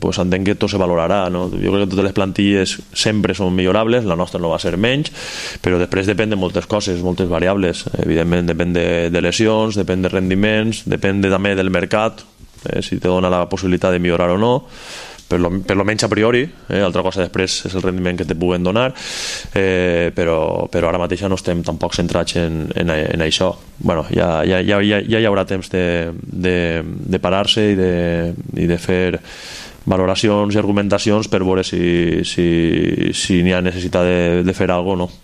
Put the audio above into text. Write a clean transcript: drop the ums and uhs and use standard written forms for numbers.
pues entenc que tot se valorarà, no? Jo crec que totes les plantilles sempre són millorables, la nostra no va ser menys, però després depèn de moltes coses, moltes variables. Evidentment depèn de lesions, depèn de rendiments, depèn també del mercat, si te dona la possibilitat de millorar o no, per lo menys a priori, altra cosa després és el rendiment que te puguen donar, però ara mateix no estem tampoc centrats en això. Bueno, ja hi haurà temps de parar-se i de fer valoracions i argumentacions per veure si n'hi ha necessitat de fer alguna cosa o no.